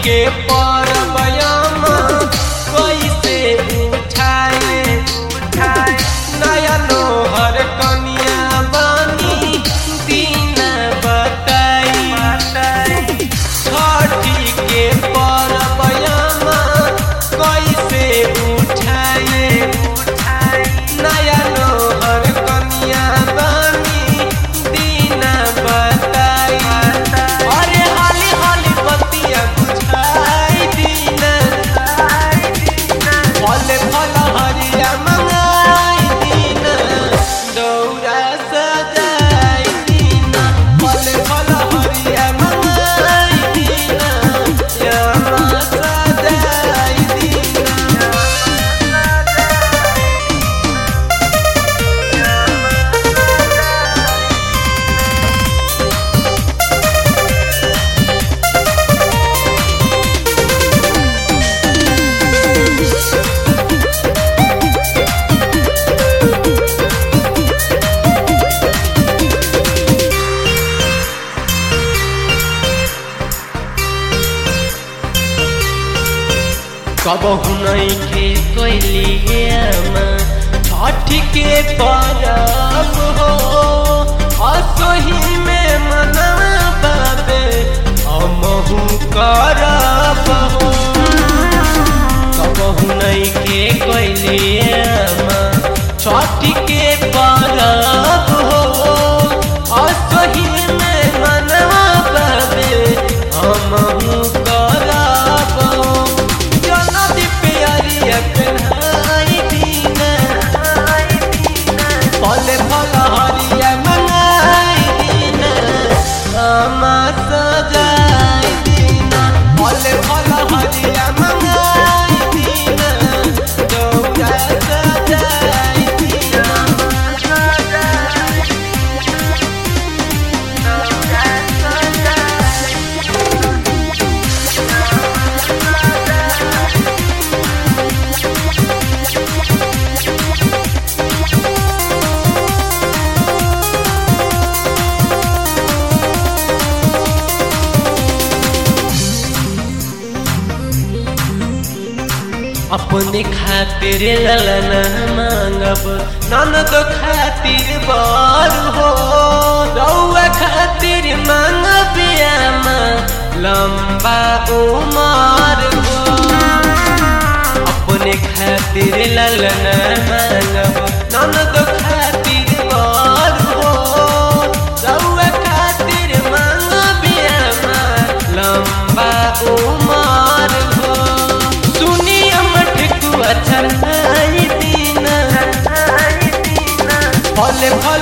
के परबयामा कैसे उठाए नया नोहर कनिया बानी दिन बताई छठी के परबयामा कैसे उठाए नया नोहर कनिया बानी दिन बताई अरे हाली हाली बतिया बुझाई दिन फल फल हरिया मंगाई दिन दौरा सजाई दिन फल फल हरिया मंगाई दिन यामा सजाई दिन कबहु नइखे कैलियामा छठी के परब हो असही में मनवा बाबे हमहु करब हो कबहु नइखे कैलियामा छठी के परब हो असही में मनवा बाबे हमहु करब हो फल फल हरिया मंगाई दिन आमा सजाई दिन फल फल हरिया मंगाई दिन दौरा सजाई दिन अपने खातिर ललना मांगब ननद खातिर बर हो रउआ खातिर मांगब आमा लंबा उमर हो अपने खातिर ललना मांगब ननद खातिर बर हो रउआ खातिर मांगब आमा लंबा उमर हो चढ़ाई दिन फल फल